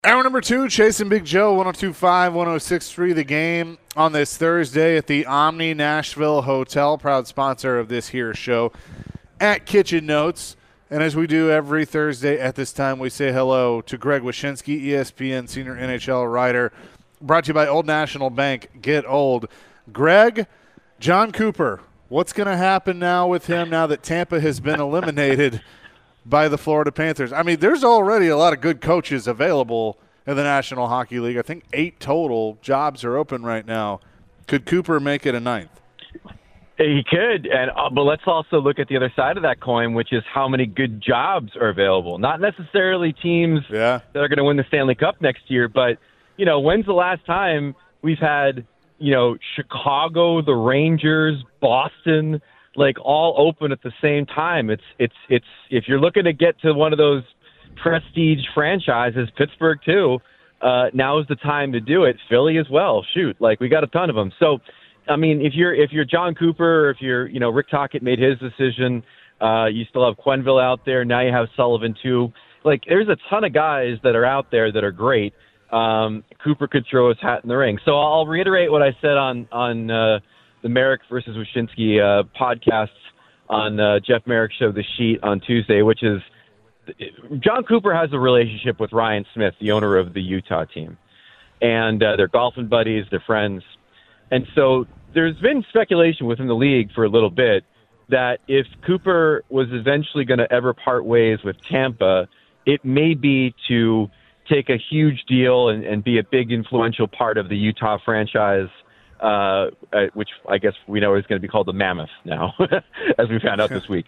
Hour number two, Chasing Big Joe, 102.5, 106.3 The Game on this Thursday at the Omni Nashville Hotel, proud sponsor of this here show at Kitchen Notes. And as we do every Thursday at this time, we say hello to Greg Wyshynski, ESPN senior NHL writer, brought to you by Old National Bank. Get old. Greg, John Cooper, what's going to happen now with him now that Tampa has been eliminated by the Florida Panthers? I mean, there's already a lot of good coaches available in the National Hockey League. I think 8 total jobs are open right now. Could Cooper make it a ninth? He could, but let's also look at the other side of that coin, which is how many good jobs are available. Not necessarily teams that are going to win the Stanley Cup next year, but when's the last time we've had Chicago, the Rangers, Boston, like all open at the same time? It's if you're looking to get to one of those prestige franchises, Pittsburgh too, now is the time to do it. Philly as well. Shoot, like we got a ton of them. So, I mean, if you're John Cooper, or if you're Rick Tocchet made his decision, you still have Quenneville out there. Now you have Sullivan too. Like there's a ton of guys that are out there that are great. Cooper could throw his hat in the ring. So I'll reiterate what I said on the Merrick versus Wyshynski podcasts on Jeff Merrick's show, The Sheet, on Tuesday, which is John Cooper has a relationship with Ryan Smith, the owner of the Utah team. And they're golfing buddies, they're friends. And so there's been speculation within the league for a little bit that if Cooper was eventually going to ever part ways with Tampa, it may be to take a huge deal and be a big influential part of the Utah franchise, which I guess we know is going to be called the Mammoth now, as we found out this week.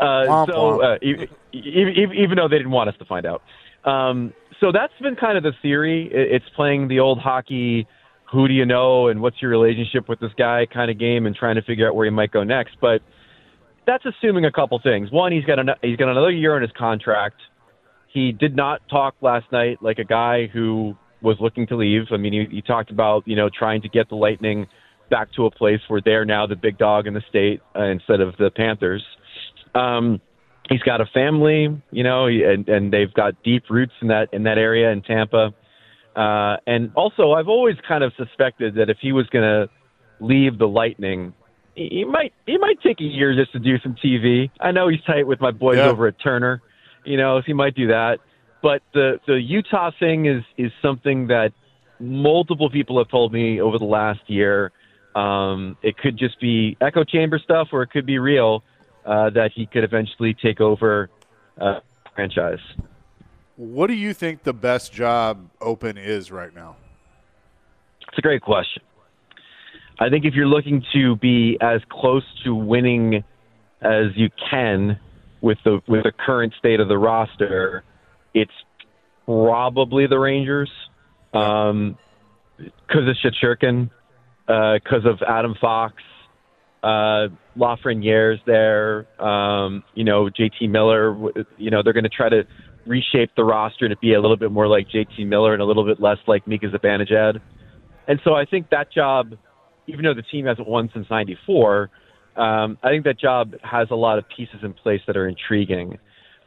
Even though they didn't want us to find out. So that's been kind of the theory. It's playing the old hockey, who do you know and what's your relationship with this guy kind of game, and trying to figure out where he might go next. But that's assuming a couple things. One, he's got another year on his contract. He did not talk last night like a guy who was looking to leave. I mean, he talked about, trying to get the Lightning back to a place where they're now the big dog in the state instead of the Panthers. He's got a family, and they've got deep roots in that area in Tampa. And also, I've always kind of suspected that if he was going to leave the Lightning, he might take a year just to do some TV. I know he's tight with my boys over at Turner, so he might do that. But the Utah thing is something that multiple people have told me over the last year. It could just be echo chamber stuff, or it could be real, that he could eventually take over franchise. What do you think the best job open is right now? It's a great question. I think if you're looking to be as close to winning as you can with the current state of the roster, it's probably the Rangers, because of Shesterkin, because of Adam Fox, Lafreniere's there, JT Miller. They're going to try to reshape the roster to be a little bit more like JT Miller and a little bit less like Mika Zibanejad. And so I think that job, even though the team hasn't won since '94, I think that job has a lot of pieces in place that are intriguing.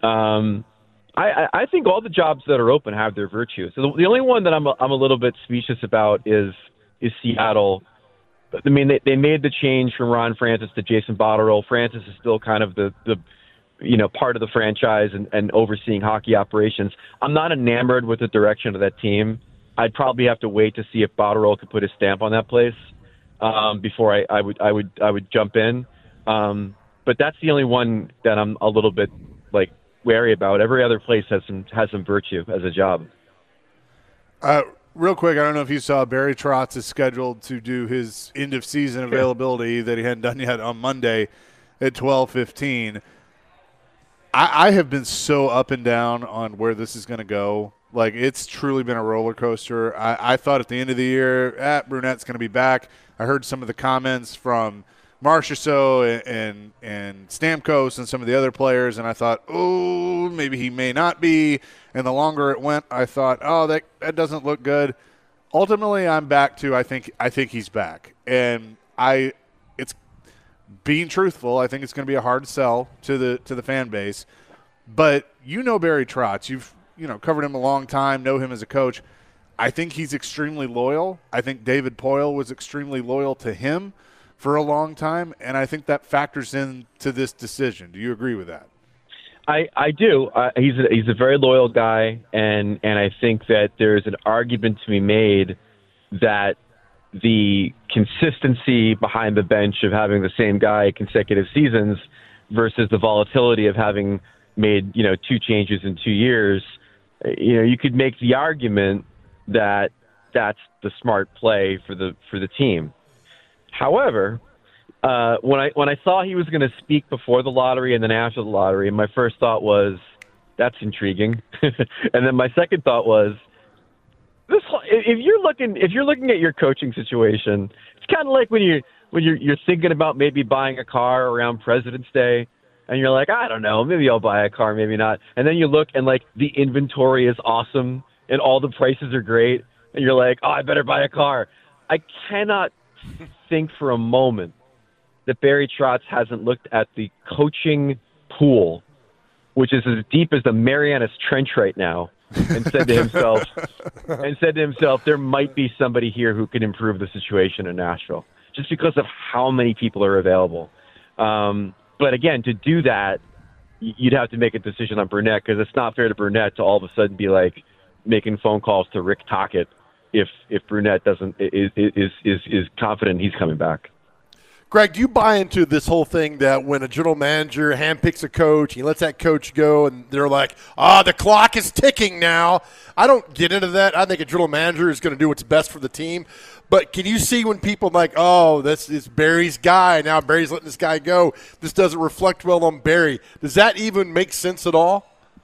I think all the jobs that are open have their virtues. So the only one that I'm a little bit specious about is Seattle. I mean, they made the change from Ron Francis to Jason Botterill. Francis is still kind of the part of the franchise and overseeing hockey operations. I'm not enamored with the direction of that team. I'd probably have to wait to see if Botterill could put his stamp on that place before I would jump in. But that's the only one that I'm a little bit wary about. Every other place has some virtue as a job. Real quick, I don't know if you saw Barry Trotz is scheduled to do his end of season availability that he hadn't done yet on Monday at 12:15. I have been so up and down on where this is going to go. Like, it's truly been a roller coaster. I thought at the end of the year, Brunette's going to be back. I heard some of the comments from Marchessault and Stamkos and some of the other players, and I thought, oh, maybe he may not be. And the longer it went, I thought, oh, that doesn't look good. Ultimately, I'm back to I think he's back. And it's being truthful, I think it's going to be a hard sell to the fan base. But Barry Trotz, you've covered him a long time, know him as a coach. I think he's extremely loyal. I think David Poile was extremely loyal to him for a long time, and I think that factors into this decision. Do you agree with that? I do. He's a very loyal guy, and I think that there's an argument to be made that the consistency behind the bench of having the same guy consecutive seasons versus the volatility of having made 2 changes in 2 years, you could make the argument that that's the smart play for the team. However, when I saw he was going to speak before the lottery and then after the lottery, my first thought was, that's intriguing. And then my second thought was, if you're looking at your coaching situation, it's kind of like when you're thinking about maybe buying a car around President's Day, and you're like, I don't know, maybe I'll buy a car, maybe not. And then you look and like the inventory is awesome and all the prices are great, and you're like, oh, I better buy a car. I cannot think for a moment that Barry Trotz hasn't looked at the coaching pool, which is as deep as the Marianas Trench right now, and said to himself, there might be somebody here who can improve the situation in Nashville, just because of how many people are available. But again, to do that, you'd have to make a decision on Brunette, because it's not fair to Brunette to all of a sudden be like making phone calls to Rick Tocchet if Brunette is confident he's coming back. Greg, do you buy into this whole thing that when a general manager handpicks a coach, he lets that coach go, and they're like, the clock is ticking now? I don't get into that. I think a general manager is going to do what's best for the team. But can you see when people are like, this is Barry's guy, now Barry's letting this guy go, this doesn't reflect well on Barry? Does that even make sense at all?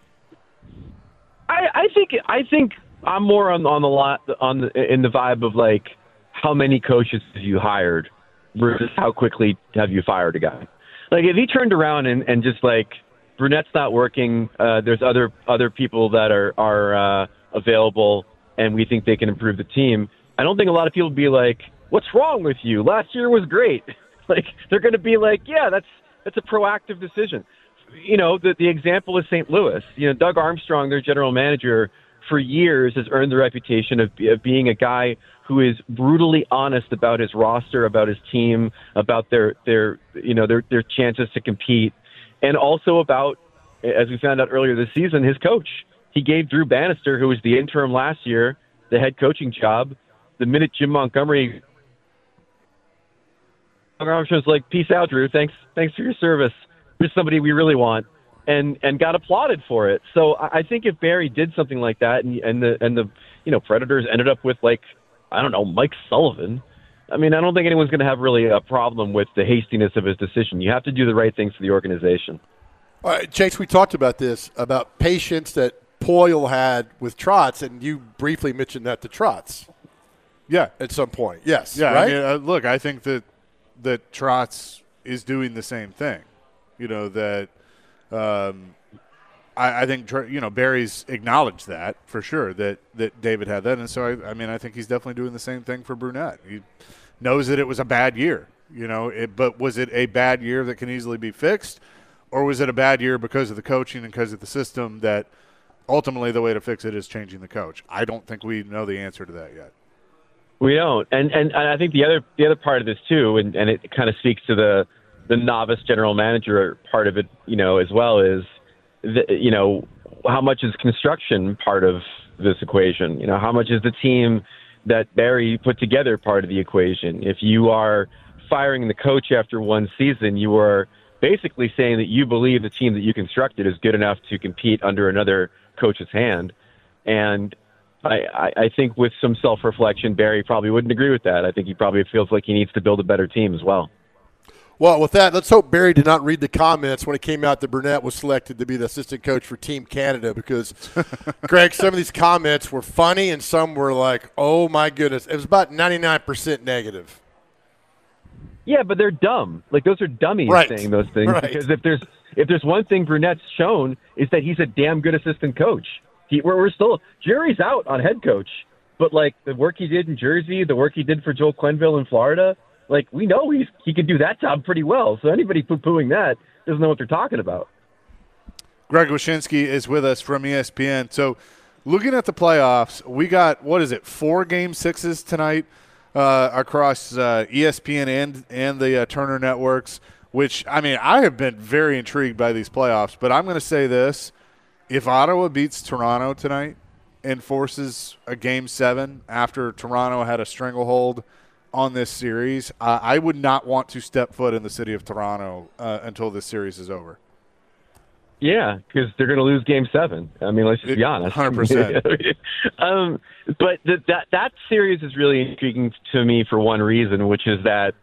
I think I'm more in the vibe of like, how many coaches have you hired versus how quickly have you fired a guy? Like, if he turned around and just like, Brunette's not working, there's other people that are available, and we think they can improve the team, I don't think a lot of people would be like, what's wrong with you? Last year was great. Like, they're going to be like, yeah, that's a proactive decision. The example is St. Louis. Doug Armstrong, their general manager, for years has earned the reputation of being a guy who is brutally honest about his roster, about his team, about their chances to compete, and also about, as we found out earlier this season, his coach. He gave Drew Bannister, who was the interim last year, the head coaching job. The minute Jim Montgomery, Armstrong's like, peace out, Drew. Thanks for your service. Here's somebody we really want. And got applauded for it. So I think if Barry did something like that, and the Predators ended up with, like, I don't know, Mike Sullivan, I mean, I don't think anyone's going to have really a problem with the hastiness of his decision. You have to do the right things for the organization. All right, Chase, we talked about this, about patience that Poile had with Trotz, and you briefly mentioned that to Trotz. Yeah. At some point. Yes. Yeah. Right? I mean, look, I think that Trotz is doing the same thing. I think Barry's acknowledged that for sure, that David had that, and so I think he's definitely doing the same thing for Brunette. He knows that it was a bad year, but was it a bad year that can easily be fixed, or was it a bad year because of the coaching and because of the system that ultimately the way to fix it is changing the coach? I don't think we know the answer to that yet. We don't, and I think the other part of this too, and it kind of speaks to the novice general manager part of it, as well, is how much is construction part of this equation? How much is the team that Barry put together part of the equation? If you are firing the coach after one season, you are basically saying that you believe the team that you constructed is good enough to compete under another coach's hand. And I think with some self-reflection, Barry probably wouldn't agree with that. I think he probably feels like he needs to build a better team as well. Well, with that, let's hope Barry did not read the comments when it came out that Brunette was selected to be the assistant coach for Team Canada, because, Greg, some of these comments were funny and some were like, oh, my goodness. It was about 99% negative. Yeah, but they're dumb. Like, those are dummies saying those things. Right. Because if there's one thing Brunette's shown is that he's a damn good assistant coach. We're still – jury's out on head coach. But, like, the work he did in Jersey, the work he did for Joel Quenneville in Florida – like, we know he can do that job pretty well. So anybody poo-pooing that doesn't know what they're talking about. Greg Wyshynski is with us from ESPN. So looking at the playoffs, we got, 4 Game 6s tonight across ESPN and the Turner networks, which, I mean, I have been very intrigued by these playoffs. But I'm going to say this. If Ottawa beats Toronto tonight and forces a Game 7 after Toronto had a stranglehold on this series, I would not want to step foot in the city of Toronto until this series is over. Yeah, because they're going to lose Game 7. I mean, let's just be honest. 100%. But that series is really intriguing to me for one reason, which is that,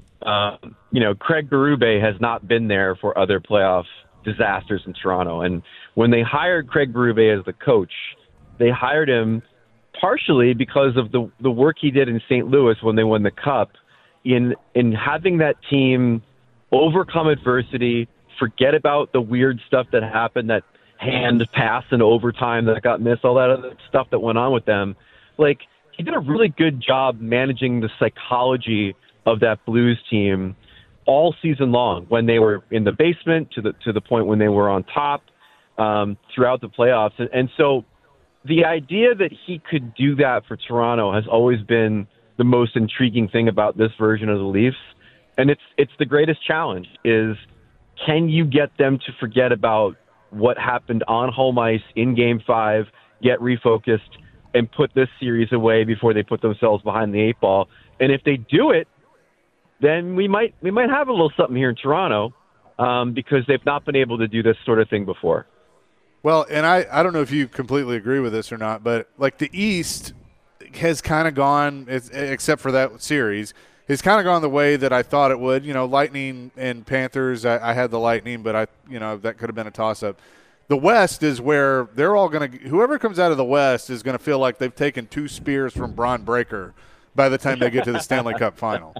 Craig Berube has not been there for other playoff disasters in Toronto. And when they hired Craig Berube as the coach, they hired him partially because of the work he did in St. Louis when they won the Cup in having that team overcome adversity, forget about the weird stuff that happened, that hand pass in overtime that got missed, all that other stuff that went on with them. Like, he did a really good job managing the psychology of that Blues team all season long, when they were in the basement to the point when they were on top throughout the playoffs. And so the idea that he could do that for Toronto has always been the most intriguing thing about this version of the Leafs. And it's the greatest challenge is, can you get them to forget about what happened on home ice in Game 5, get refocused, and put this series away before they put themselves behind the 8 ball? And if they do it, then we might have a little something here in Toronto because they've not been able to do this sort of thing before. Well, and I don't know if you completely agree with this or not, but like the East has kind of gone, except for that series, has kind of gone the way that I thought it would. Lightning and Panthers, I had the Lightning, but that could have been a toss-up. The West is where they're all going to – whoever comes out of the West is going to feel like they've taken 2 spears from Braun Breaker by the time they get to the Stanley Cup final.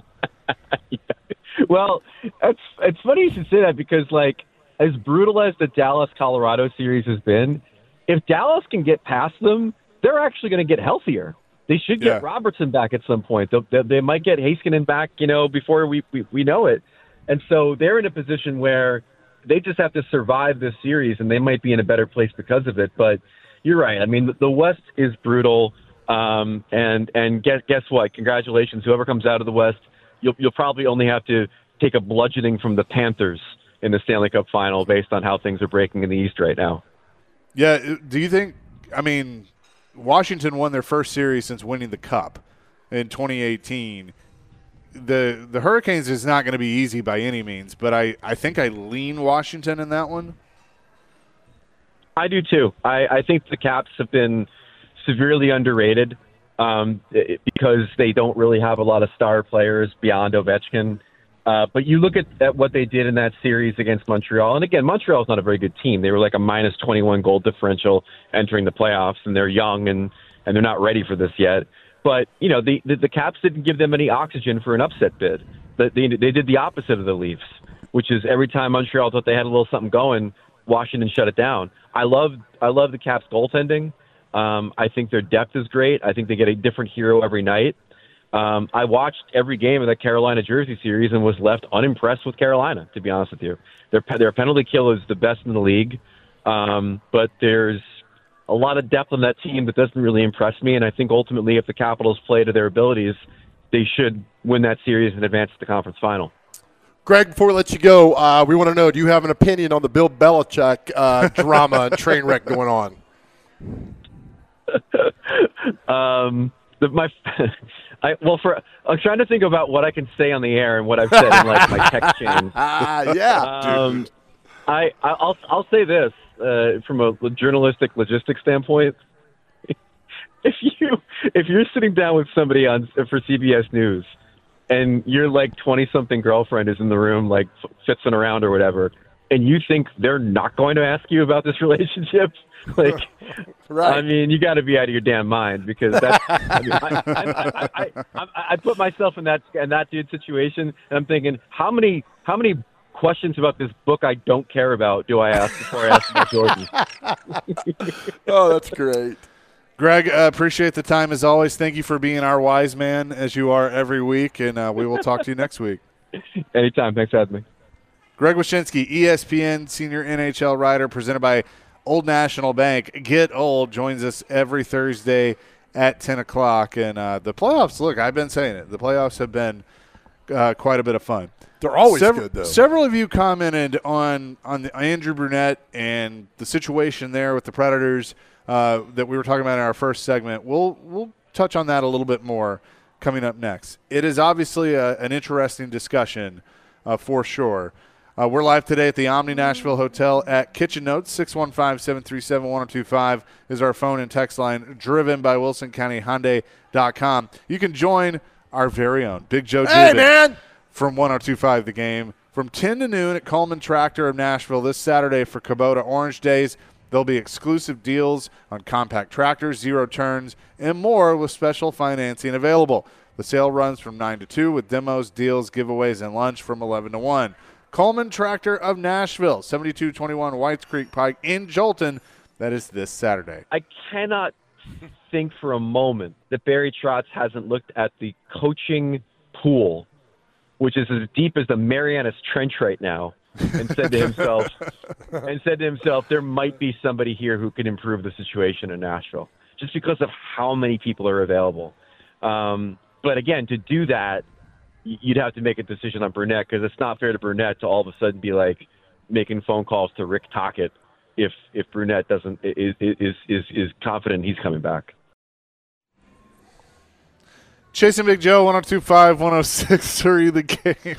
Well, it's funny you should say that because, like, as brutal as the Dallas-Colorado series has been, if Dallas can get past them, they're actually going to get healthier. They should get Robertson back at some point. They might get Heiskanen back, before we know it. And so they're in a position where they just have to survive this series, and they might be in a better place because of it. But you're right. I mean, the West is brutal. And guess what? Congratulations. Whoever comes out of the West, you'll probably only have to take a bludgeoning from the Panthers in the Stanley Cup final based on how things are breaking in the East right now. Yeah. Do you think – I mean – Washington won their first series since winning the Cup in 2018. The Hurricanes is not going to be easy by any means, but I think I lean Washington in that one. I do too. I think the Caps have been severely underrated because they don't really have a lot of star players beyond Ovechkin. But you look at what they did in that series against Montreal, and again, Montreal's not a very good team. They were like a minus 21 goal differential entering the playoffs, and they're young and they're not ready for this yet. But, the Caps didn't give them any oxygen for an upset bid. They did the opposite of the Leafs, which is every time Montreal thought they had a little something going, Washington shut it down. I love the Caps goaltending. I think their depth is great. I think they get a different hero every night. I watched every game of that Carolina-Jersey series and was left unimpressed with Carolina, to be honest with you. Their penalty kill is the best in the league, but there's a lot of depth on that team that doesn't really impress me, and I think ultimately if the Capitals play to their abilities, they should win that series and advance to the conference final. Greg, before we let you go, we want to know, do you have an opinion on the Bill Belichick drama and train wreck going on? I'm trying to think about what I can say on the air and what I've said in like my text chain. Dude. I'll say this from a journalistic logistics standpoint. If you're sitting down with somebody for CBS News and your like 20-something girlfriend is in the room like fitzing around or whatever, and you think they're not going to ask you about this relationship. Like, right. I mean, you got to be out of your damn mind because that's. I put myself in that dude's situation, and I'm thinking, how many questions about this book I don't care about do I ask before I ask about Jordan? Oh, that's great, Greg. Appreciate the time as always. Thank you for being our wise man as you are every week, and we will talk to you next week. Anytime. Thanks for having me. Greg Wyshynski, ESPN senior NHL writer, presented by Old National Bank. Get Old joins us every Thursday at 10 o'clock. And the playoffs, look, I've been saying it. The playoffs have been quite a bit of fun. They're always good, though. Several of you commented on Andrew Brunette and the situation there with the Predators that we were talking about in our first segment. We'll touch on that a little bit more coming up next. It is obviously an interesting discussion for sure. We're live today at the Omni Nashville Hotel at Kitchen Notes. 615-737-1025 is our phone and text line, driven by WilsonCountyHyundai.com. You can join our very own Big Joe Gibbons from 102.5 The Game from 10 to noon at Coleman Tractor of Nashville this Saturday for Kubota Orange Days. There'll be exclusive deals on compact tractors, zero turns, and more with special financing available. The sale runs from 9 to 2 with demos, deals, giveaways, and lunch from 11 to 1. Coleman Tractor of Nashville, 7221 Whites Creek Pike in Jolton. That is this Saturday. I cannot think for a moment that Barry Trotz hasn't looked at the coaching pool, which is as deep as the Marianas Trench right now, and said to himself, there might be somebody here who can improve the situation in Nashville, just because of how many people are available. But again, to do that, you'd have to make a decision on Brunette, because it's not fair to Brunette to all of a sudden be like making phone calls to Rick Tocchet if Brunette is confident he's coming back. Chasing Big Joe, 102.5, 106.3 The Game.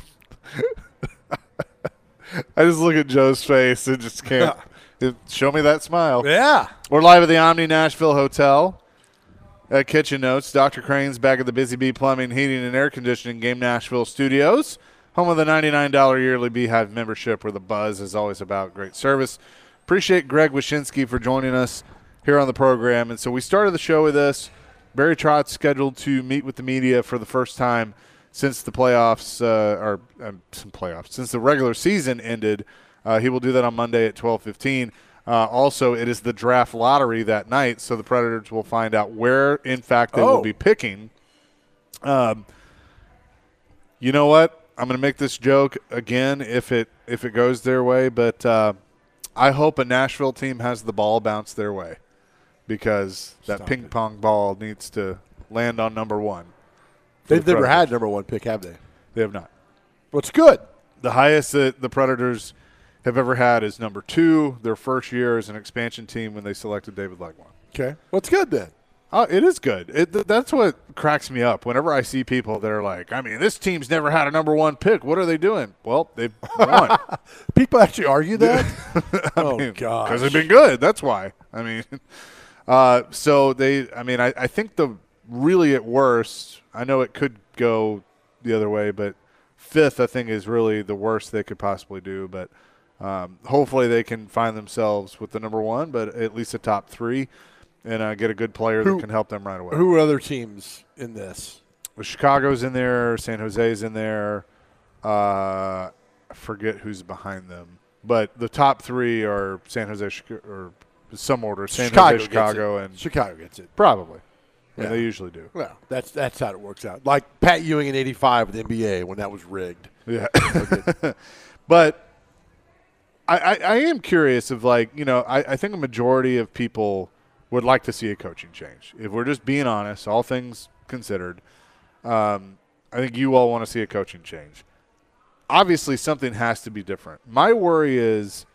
I just look at Joe's face and just can't show me that smile. Yeah. We're live at the Omni Nashville Hotel at Kitchen Notes. Dr. Crane's back at the Busy Bee Plumbing, Heating, and Air Conditioning Game Nashville Studios, home of the $99 yearly Beehive membership, where the buzz is always about great service. Appreciate Greg Wyshynski for joining us here on the program. And so we started the show with this. Barry Trotz scheduled to meet with the media for the first time since the playoffs, since the regular season ended. He will do that on Monday at 12:15. Also, it is the draft lottery that night, so the Predators will find out where, in fact, they will be picking. You know what? I'm going to make this joke again if it goes their way, but I hope a Nashville team has the ball bounce their way, because that ping-pong ball needs to land on number one. They've never had number one pick, have they? They have not. Well, it's good. The highest that the Predators have ever had is number 2, their first year as an expansion team when they selected David Legwand. Okay. Well, it's good then. Oh, it is good. That's what cracks me up. Whenever I see people that are like, I mean, this team's never had a number 1 pick. What are they doing? Well, they've won. People actually argue that? God. Because they've been good. That's why. I mean, I think really at worst, I know it could go the other way, but 5th, I think, is really the worst they could possibly do. But hopefully they can find themselves with the number 1, but at least a top 3, and get a good player that can help them right away. Who are other teams in this? Well, Chicago's in there. San Jose's in there. I forget who's behind them. But the top 3 are San Jose, or some order. San Jose, Chicago, and Chicago gets it. Probably. Yeah, they usually do. Well, that's how it works out. Like Pat Ewing in '85 with the NBA when that was rigged. Yeah. But I am curious of, like, I think a majority of people would like to see a coaching change. If we're just being honest, all things considered, I think you all want to see a coaching change. Obviously, something has to be different. My worry is,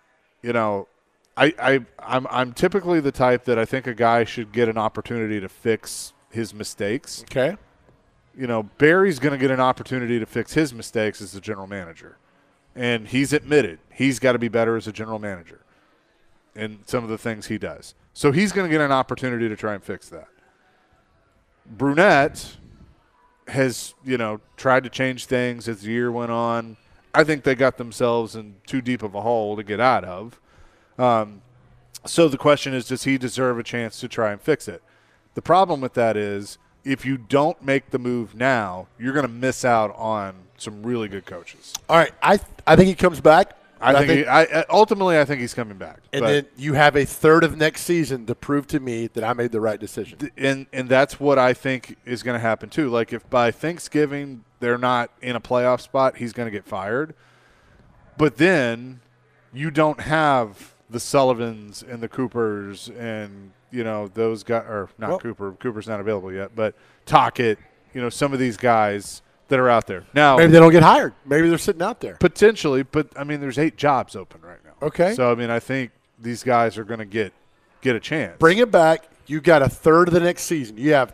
I'm typically the type that I think a guy should get an opportunity to fix his mistakes. Okay. Barry's going to get an opportunity to fix his mistakes as the general manager. And he's admitted he's got to be better as a general manager in some of the things he does. So he's going to get an opportunity to try and fix that. Brunette has, tried to change things as the year went on. I think they got themselves in too deep of a hole to get out of. So the question is, does he deserve a chance to try and fix it? The problem with that is, if you don't make the move now, you're going to miss out on some really good coaches. All right, I think he comes back. Ultimately, I think he's coming back. And then you have a third of next season to prove to me that I made the right decision. And that's what I think is going to happen too. Like, if by Thanksgiving they're not in a playoff spot, he's going to get fired. But then you don't have the Sullivans and the Coopers and, those guys – or not Cooper. Cooper's not available yet. But Tocchet, some of these guys that are out there. Now, maybe they don't get hired. Maybe they're sitting out there. Potentially. But, there's 8 jobs open right now. Okay. So, I think these guys are going to get a chance. Bring it back. You got a third of the next season. You have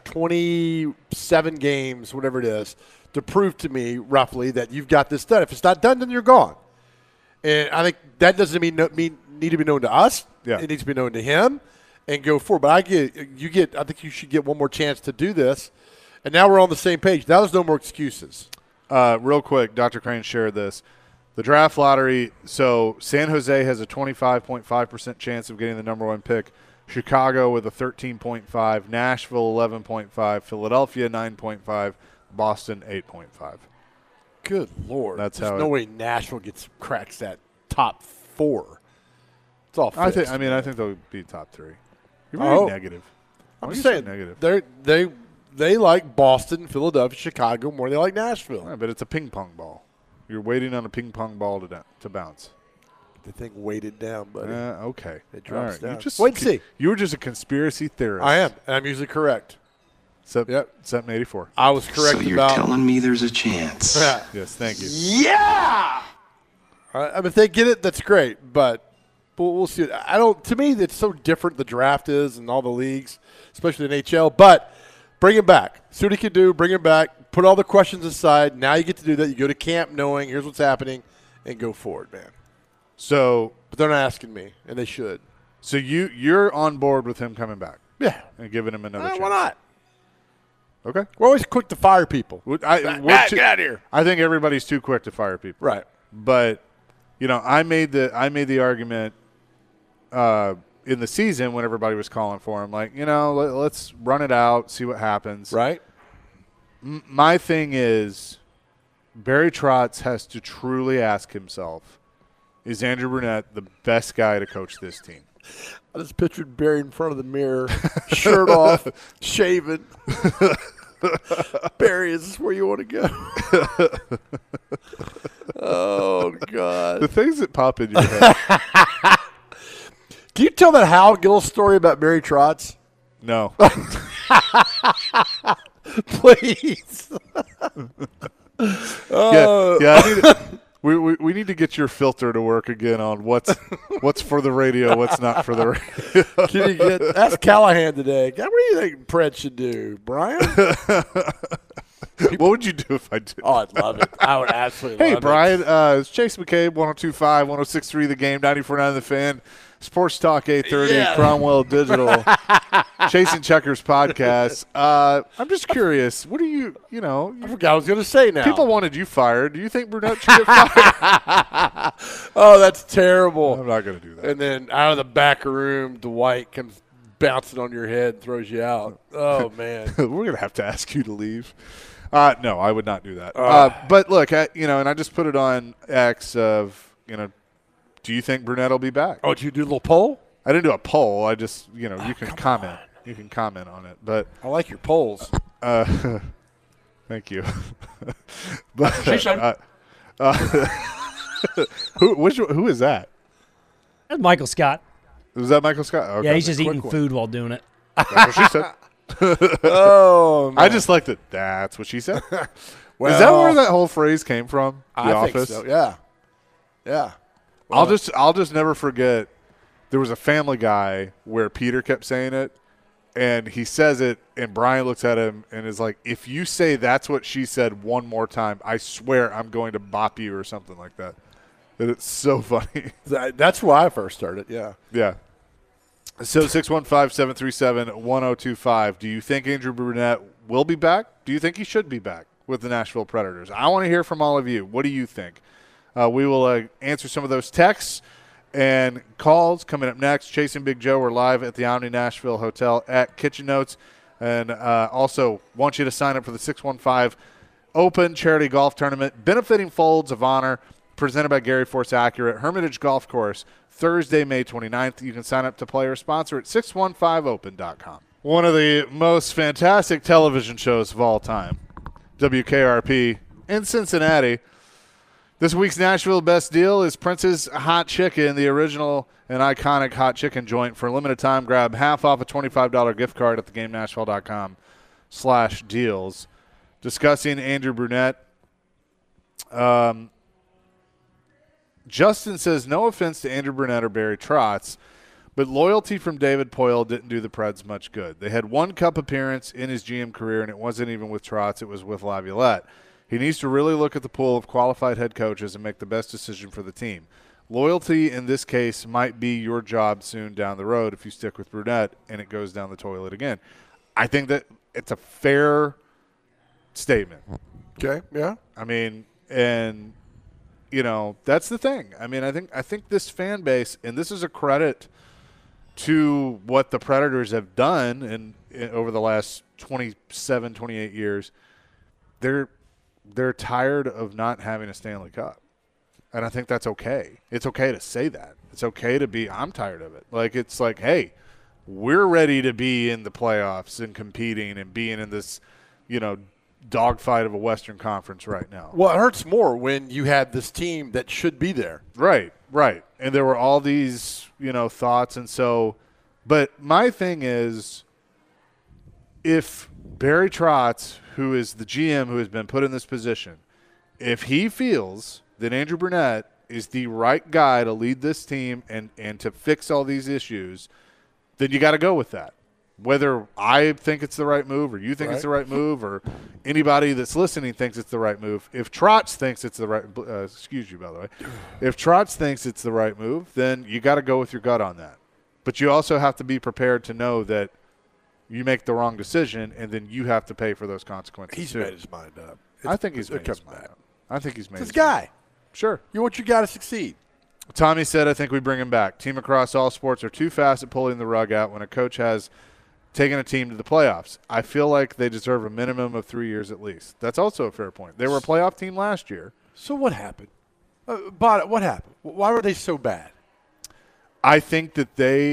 27 games, whatever it is, to prove to me roughly that you've got this done. If it's not done, then you're gone. And I think that doesn't need to be known to us. Yeah. It needs to be known to him and go forward. But I think you should get one more chance to do this. And now we're on the same page. Now there's no more excuses. Real quick, Dr. Crane shared this. The draft lottery, so San Jose has a 25.5% chance of getting the number 1 pick. Chicago with a 13.5, Nashville 11.5, Philadelphia 9.5, Boston 8.5. Good Lord. There's no way Nashville cracks that top 4. It's all fixed. I think they'll be top 3. You're very negative. I'm just saying negative. They like Boston, Philadelphia, Chicago more than they like Nashville. Yeah, but it's a ping pong ball. You're waiting on a ping pong ball to bounce. The thing weighted down, buddy. Okay. It drops down. Wait and see. You were just a conspiracy theorist. I am. And I'm usually correct. Except in 84. I was correct about. So you're telling me there's a chance. Yes, thank you. Yeah! If they get it, that's great. But we'll see. To me, it's so different the draft is and all the leagues, especially the NHL. But bring him back. See what he can do. Bring him back. Put all the questions aside. Now you get to do that. You go to camp knowing here's what's happening and go forward, man. So, but they're not asking me, and they should. So you're on board with him coming back? Yeah. And giving him another chance? Why not? Okay. We're always quick to fire people. Get out of here. I think everybody's too quick to fire people. Right. But, I made the argument in the season when everybody was calling for him, like, let's run it out, see what happens. Right. My thing is Barry Trotz has to truly ask himself, is Andrew Brunette the best guy to coach this team? I just pictured Barry in front of the mirror, shirt off, shaven. Barry, is this where you want to go? Oh, God. The things that pop in your head. Can you tell that Hal Gill story about Barry Trotz? No. Please. We need to get your filter to work again on what's for the radio, what's not for the radio. Can you that's Callahan today. What do you think Pret should do, Brian? What would you do if I did? Oh, I'd love it. I would absolutely love Brian, it's Chase McCabe, 102.5, 106.3 The Game, 94.9 The Fan, Sports Talk 830, Cromwell Digital, Chasing Checkers podcast. I'm just curious. What do you I forgot I was going to say now. People wanted you fired. Do you think Brunette should get fired? Oh, that's terrible. I'm not going to do that. And then out of the back room, Dwight comes bouncing on your head and throws you out. Oh, man. We're going to have to ask you to leave. No, I would not do that. But look, and I just put it on X of, do you think Brunette will be back? Oh, did you do a little poll? I didn't do a poll. I just, you can comment. You can comment on it. But I like your polls. Thank you. But who is that? That's Michael Scott. Was that Michael Scott? Okay. Yeah, he's just eating food while doing it. That's what she said. Oh, man. I just like that. That's what she said. Well, is that where that whole phrase came from? The Office? Think so. Yeah. Yeah. Well, I'll just never forget. There was a Family Guy where Peter kept saying it, and he says it, and Brian looks at him and is like, "If you say that's what she said one more time, I swear I'm going to bop you," or something like that. And it's so funny. That's why I first started. Yeah. Yeah. So 615-737-1025. Do you think Andrew Brunette will be back? Do you think he should be back with the Nashville Predators? I want to hear from all of you. What do you think? We will answer some of those texts and calls coming up next. Chasing Big Joe. We're live at the Omni Nashville Hotel at Kitchen Notes. And also want you to sign up for the 615 Open Charity Golf Tournament, benefiting Folds of Honor, presented by Gary Force Accurate, Hermitage Golf Course, Thursday, May 29th. You can sign up to play or sponsor at 615open.com. One of the most fantastic television shows of all time, WKRP in Cincinnati. This week's Nashville Best Deal is Prince's Hot Chicken, the original and iconic hot chicken joint. For a limited time, grab half off a $25 gift card at theGameNashville.com/deals. Discussing Andrew Brunette. Justin says, no offense to Andrew Brunette or Barry Trotz, but loyalty from David Poile didn't do the Preds much good. They had one cup appearance in his GM career, and it wasn't even with Trotz. It was with Laviolette. He needs to really look at the pool of qualified head coaches and make the best decision for the team. Loyalty in this case might be your job soon down the road if you stick with Brunette and it goes down the toilet again. I think that it's a fair statement. Okay, yeah. I mean, and that's the thing. I mean, I think this fan base, and this is a credit to what the Predators have done in over the last 27, 28 years. They're tired of not having a Stanley Cup. And I think that's okay. It's okay to say that. It's okay to be, I'm tired of it. It's like, hey, we're ready to be in the playoffs and competing and being in this, dogfight of a Western Conference right now. Well, it hurts more when you had this team that should be there. Right. And there were all these, thoughts. And so, but my thing is, if Barry Trotz, who is the GM who has been put in this position, if he feels that Andrew Brunette is the right guy to lead this team and to fix all these issues, then you got to go with that. Whether I think it's the right move or you think it's the right move or anybody that's listening thinks it's the right move, if Trotz thinks it's the right excuse you, by the way. If Trotz thinks it's the right move, then you got to go with your gut on that. But you also have to be prepared to know that you make the wrong decision and then you have to pay for those consequences. He's made his mind up. I think he's made his mind up. I think he's made his guy. Sure. You want your guy to succeed. Tommy said, I think we bring him back. Team across all sports are too fast at pulling the rug out when a coach has taken a team to the playoffs. I feel like they deserve a minimum of 3 years at least. That's also a fair point. They were a playoff team last year. So what happened? What happened? Why were they so bad? I think that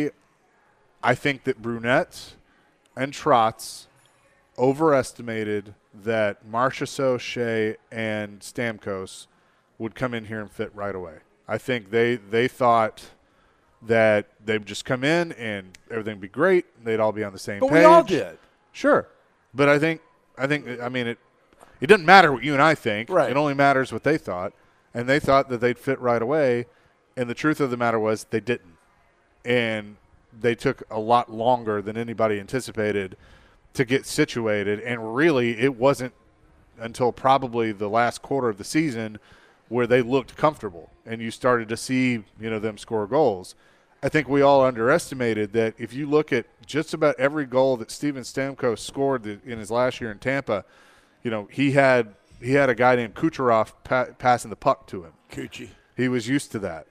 Brunette and Trotz overestimated that Marchessault, Shea, and Stamkos would come in here and fit right away. I think they thought that they'd just come in and everything would be great. They'd all be on the same page. But we all did. Sure. But I think it doesn't matter what you and I think. Right. It only matters what they thought. And they thought that they'd fit right away. And the truth of the matter was they didn't. And they took a lot longer than anybody anticipated to get situated. And really, it wasn't until probably the last quarter of the season where they looked comfortable and you started to see, them score goals. I think we all underestimated that if you look at just about every goal that Steven Stamkos scored in his last year in Tampa, he had a guy named Kucherov passing the puck to him. Coochie. He was used to that.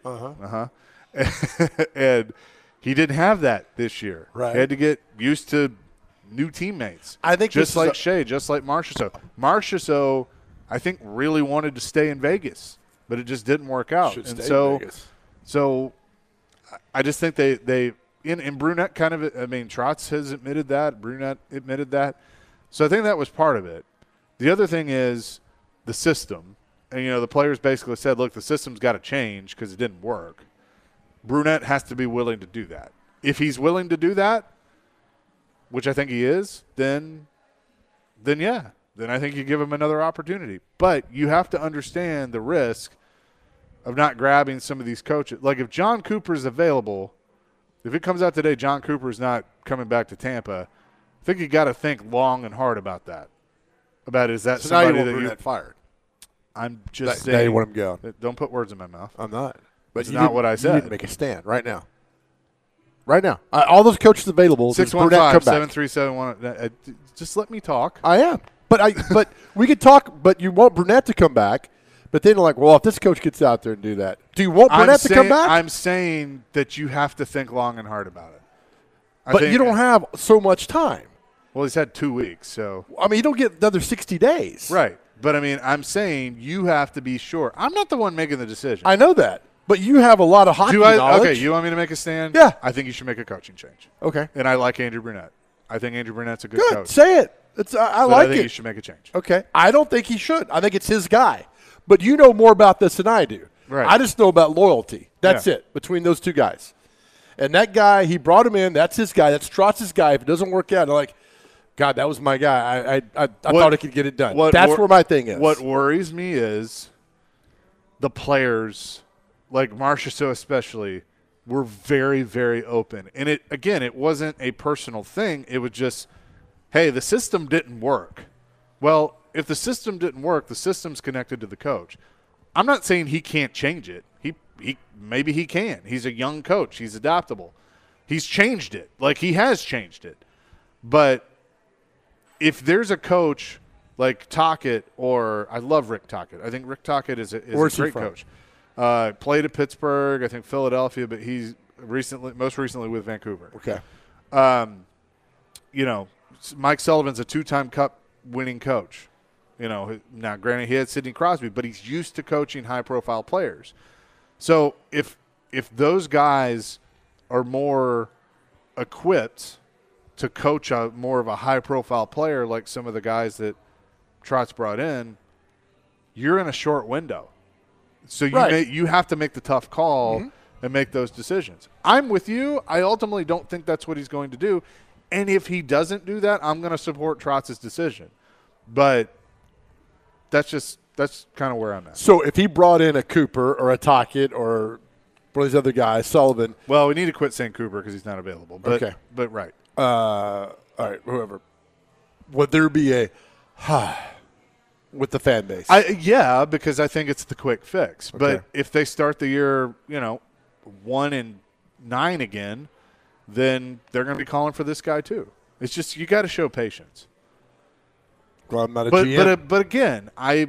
And he didn't have that this year. Right. He had to get used to new teammates. I think just like Shea, just like Marchessault. Marchessault, I think, really wanted to stay in Vegas, but it just didn't work out. Should and stay so, in Vegas. So I just think they in Brunette kind of, Trotz has admitted that. Brunette admitted that. So I think that was part of it. The other thing is the system. And, the players basically said, look, the system's got to change because it didn't work. Brunette has to be willing to do that. If he's willing to do that, which I think he is, then yeah. Then I think you give him another opportunity. But you have to understand the risk of not grabbing some of these coaches. Like if John Cooper is available, if it comes out today John Cooper is not coming back to Tampa, I think you got to think long and hard about that. Is that so somebody now you want that Brunette fired? I'm just saying. Now you want him going. Don't put words in my mouth. I'm not. But it's not what I said. You need to make a stand right now. Right now. All those coaches available. 615-7371. Just let me talk. I am. But we could talk, but you want Brunette to come back. But then like, well, if this coach gets out there and do that, do you want Brunette to come back? I'm saying that you have to think long and hard about it. But you don't have so much time. Well, he's had 2 weeks, so. You don't get another 60 days. Right. But, I'm saying you have to be sure. I'm not the one making the decision. I know that. But you have a lot of hockey knowledge. Okay, you want me to make a stand? Yeah. I think you should make a coaching change. Okay. And I like Andrew Brunette. I think Andrew Brunette's a good coach. Say it. I like it. I think you should make a change. Okay. I don't think he should. I think it's his guy. But you know more about this than I do. Right. I just know about loyalty. That's it between those two guys. And that guy, he brought him in. That's his guy. That's Trotz's guy. If it doesn't work out, they're like, God, that was my guy. I thought I could get it done. That's where my thing is. What worries me is the players, like Marchessault especially, were very, very open. And it wasn't a personal thing. It was just, hey, the system didn't work. Well, if the system didn't work, the system's connected to the coach. I'm not saying he can't change it. Maybe he can. He's a young coach. He's adaptable. He's changed it. Like, he has changed it. But if there's a coach like Tocchet, or I love Rick Tocchet. I think Rick Tocchet is a great coach. Played at Pittsburgh, I think Philadelphia, but he's most recently with Vancouver. Okay. Mike Sullivan's a 2-time Cup winning coach. Now granted he had Sidney Crosby, but he's used to coaching high-profile players. So if those guys are more equipped to coach more of a high-profile player like some of the guys that Trotz brought in, you're in a short window. So you have to make the tough call and make those decisions. I'm with you. I ultimately don't think that's what he's going to do. And if he doesn't do that, I'm going to support Trotz's decision. But that's kind of where I'm at. So if he brought in a Cooper or a Tocchet or one of these other guys, Sullivan. Well, we need to quit saying Cooper because he's not available. But, okay. But right. All right, whoever. Would there be a with the fan base? Yeah, because I think it's the quick fix. Okay. But if they start the year, 1-9 again, then they're going to be calling for this guy too. It's just you got to show patience. Well, I'm not a GM. But again, I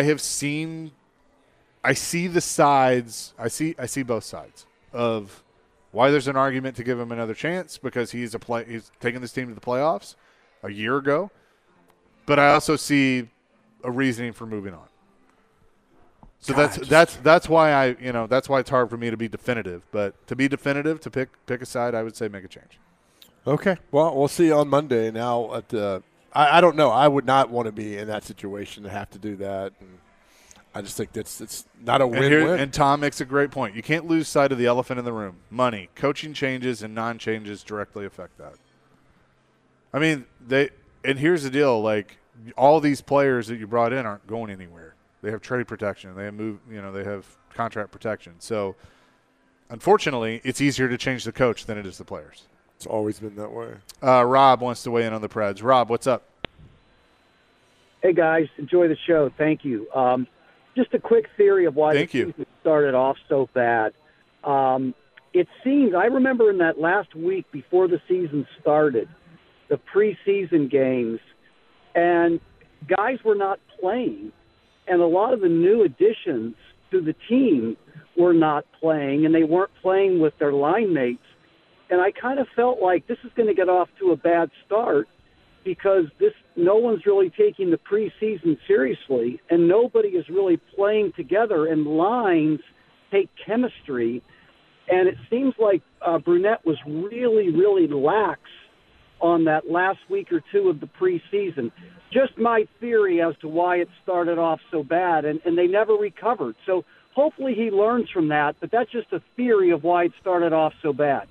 see the sides. I see both sides of why there's an argument to give him another chance because he's taken this team to the playoffs a year ago. But I also see a reasoning for moving on. So that's why that's why it's hard for me to be definitive. But to be definitive, to pick a side, I would say make a change. Okay. Well, we'll see on Monday. Now I don't know. I would not want to be in that situation to have to do that. And I just think it's not a win-win. And Tom makes a great point. You can't lose sight of the elephant in the room. Money, coaching changes, and non-changes directly affect that. I mean, and here's the deal: like all these players that you brought in aren't going anywhere. They have trade protection. They have they have contract protection. So, unfortunately, it's easier to change the coach than it is the players. It's always been that way. Rob wants to weigh in on the Preds. Rob, what's up? Hey, guys. Enjoy the show. Thank you. Just a quick theory of why the season started off so bad. It seems, I remember in that last week before the season started, the preseason games, and guys were not playing. And a lot of the new additions to the team were not playing, and they weren't playing with their line mates. And I kind of felt like this is going to get off to a bad start because no one's really taking the preseason seriously, and nobody is really playing together, and lines take chemistry. And it seems like Brunette was really, really lax on that last week or two of the preseason. Just my theory as to why it started off so bad, and they never recovered. So hopefully he learns from that, but that's just a theory of why it started off so bad.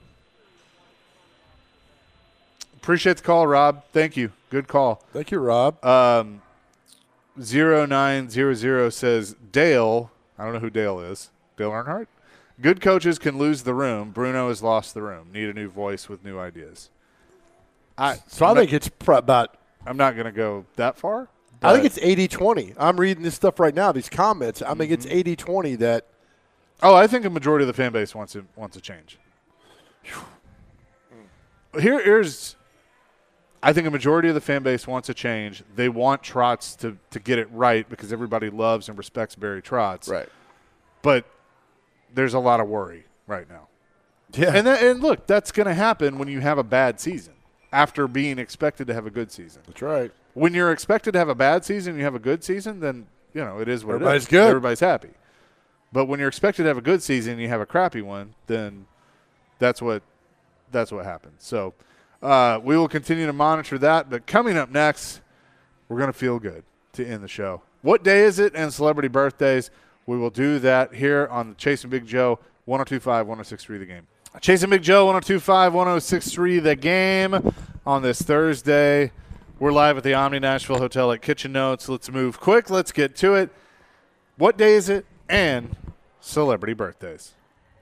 Appreciate the call, Rob. Thank you. Good call. Thank you, Rob. 0900 says, Dale, I don't know who Dale is. Dale Earnhardt? Good coaches can lose the room. Bruno has lost the room. Need a new voice with new ideas. I think it's about – I'm not going to go that far. I think it's 80-20. I'm reading this stuff right now, these comments. I think it's 80-20 that – Oh, I think a majority of the fan base wants a change. Here's – I think a majority of the fan base wants a change. They want Trotz to get it right because everybody loves and respects Barry Trotz. Right. But there's a lot of worry right now. Yeah. And look, that's going to happen when you have a bad season after being expected to have a good season. That's right. When you're expected to have a bad season and you have a good season, then, it is what Everybody's it is. Good. Everybody's happy. But when you're expected to have a good season and you have a crappy one, then that's what happens. So we will continue to monitor that. But coming up next, we're going to feel good to end the show. What day is it and celebrity birthdays? We will do that here on the Chasing Big Joe 102.5, 106.3 The Game. Chasing Big Joe 102.5, 106.3 The Game on this Thursday. We're live at the Omni Nashville Hotel at Kitchen Notes. Let's move quick. Let's get to it. What day is it and celebrity birthdays?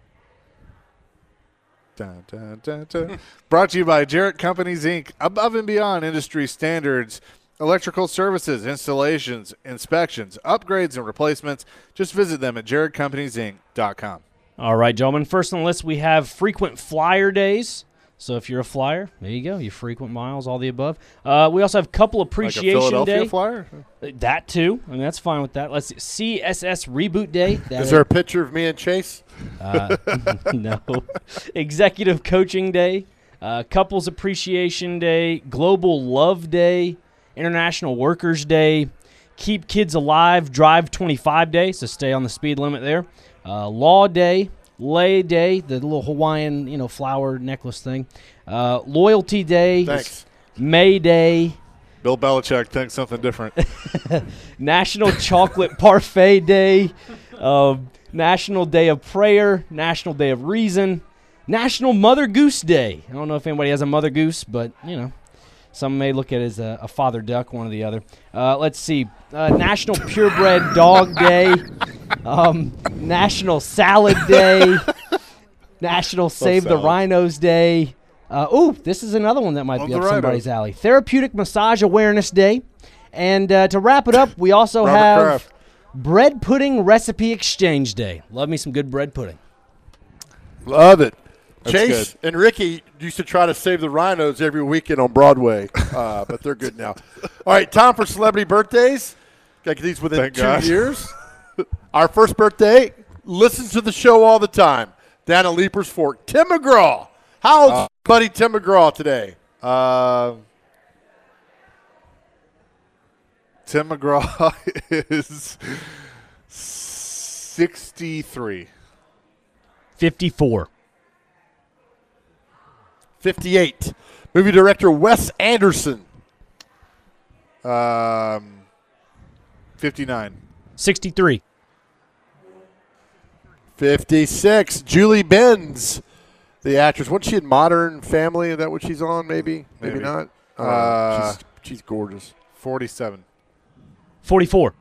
Dun, dun, dun, dun. Brought to you by Jarrett Companies, Inc., above and beyond industry standards, electrical services, installations, inspections, upgrades, and replacements. Just visit them at jarrettcompaniesinc.com. All right, gentlemen. First on the list, we have frequent flyer days. So if you're a flyer, there you go. You frequent miles, all the above. We also have couple appreciation like a Philadelphia day. Flyer? That too. I mean, that's fine with that. Let's see. CSS Reboot Day. Is there a picture of me and Chase? No. Executive Coaching Day. Couples Appreciation Day. Global Love Day. International Workers Day. Keep Kids Alive Drive 25 Day. So stay on the speed limit there. Law Day. Lay Day, the little Hawaiian, flower necklace thing. Loyalty Day. Thanks. May Day. Bill Belichick thinks something different. National Chocolate Parfait Day. National Day of Prayer. National Day of Reason. National Mother Goose Day. I don't know if anybody has a mother goose, but, some may look at it as a father duck, one or the other. Let's see. National Purebred Dog Day. National Salad Day. National Save the Rhinos Day. This is another one that might be up somebody's alley. Therapeutic Massage Awareness Day. And to wrap it up, we also have Bread Pudding Recipe Exchange Day. Love me some good bread pudding. Love it. That's Chase good. and Ricky used to try to save the Rhinos every weekend on Broadway, but they're good now. All right, time for celebrity birthdays. Got these within 2 years. Our first birthday, listen to the show all the time. Down at Leapers Fork. Tim McGraw. How old's buddy Tim McGraw today? Tim McGraw is 63. 54. 58. Movie director Wes Anderson. 59. 63. 56. Julie Benz, the actress. Wasn't she in Modern Family? Is that what she's on? Maybe not. She's gorgeous. 47. 44.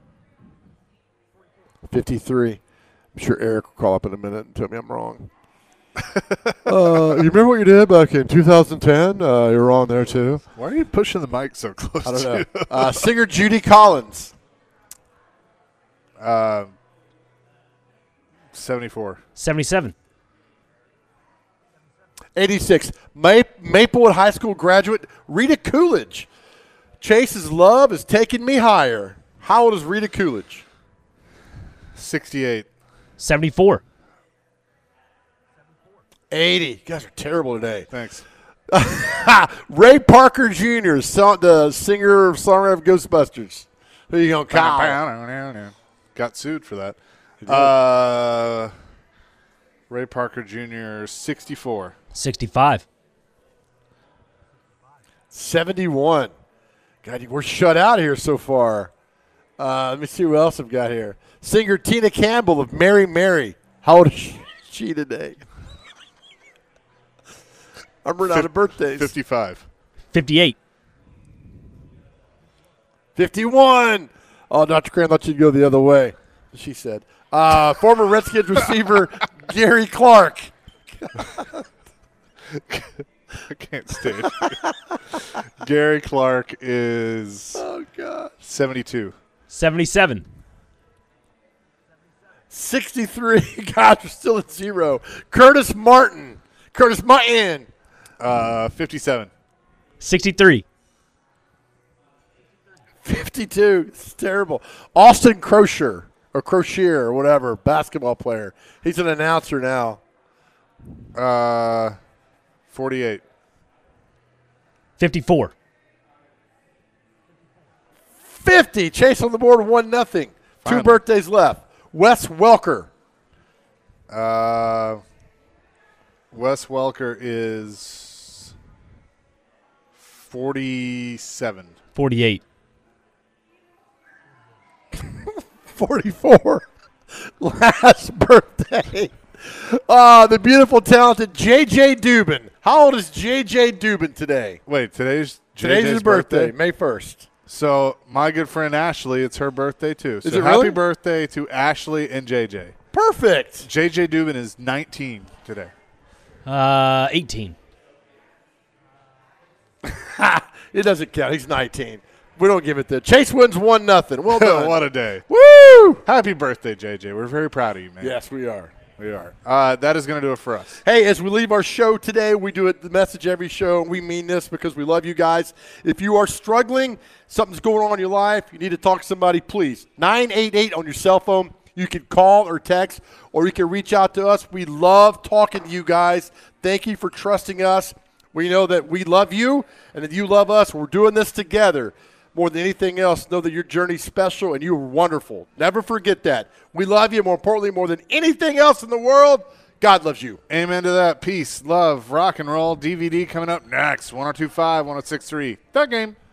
53. I'm sure Eric will call up in a minute and tell me I'm wrong. You remember what you did back in 2010? You were on there too. Why are you pushing the mic so close? I don't know. Singer Judy Collins. 74. 77. 86. Maplewood High School graduate Rita Coolidge. Chase's love is taking me higher. How old is Rita Coolidge? 68. 74. 80. You guys are terrible today. Thanks. Ray Parker Jr., the singer, songwriter of Ghostbusters. Who you going to call? Got sued for that. Ray Parker Jr., 64. 65. 71. God, we're shut out here so far. Let me see who else I've got here. Singer Tina Campbell of Mary Mary. How old is she today? I'm running out of birthdays. 55. 58. 51. Oh, Dr. Cran let you go the other way, she said. Former Redskins receiver Gary Clark. I can't stand it. Gary Clark is 72. 77. 63. God, we're still at 0. Curtis Martin. 57. 63. 52. It's terrible. Austin Crocier or whatever, basketball player. He's an announcer now. 48. 54. 50. Chase on the board, 1-0. Two birthdays left. Wes Welker. Wes Welker is 47. 48. 44. Last birthday. The beautiful, talented J.J. Dubin. How old is J.J. Dubin today? Wait, today's his birthday, May 1st. So my good friend Ashley, it's her birthday too. So is it happy really? birthday to Ashley and JJ. Perfect. JJ Dubin is 19 today. 18. It doesn't count. He's 19. We don't give it to Chase wins 1-0. Well done. What a day. Woo! Happy birthday, JJ. We're very proud of you, man. Yes, we are. We are. That is going to do it for us. Hey, as we leave our show today, we do the message every show, and we mean this because we love you guys. If you are struggling, something's going on in your life, you need to talk to somebody, please. 988 on your cell phone. You can call or text, or you can reach out to us. We love talking to you guys. Thank you for trusting us. We know that we love you, and that you love us. We're doing this together. More than anything else, know that your journey's special and you are wonderful. Never forget that. We love you. More importantly, more than anything else in the world, God loves you. Amen to that. Peace, love, rock and roll. DVD coming up next. 102.5, 106.3. The Game.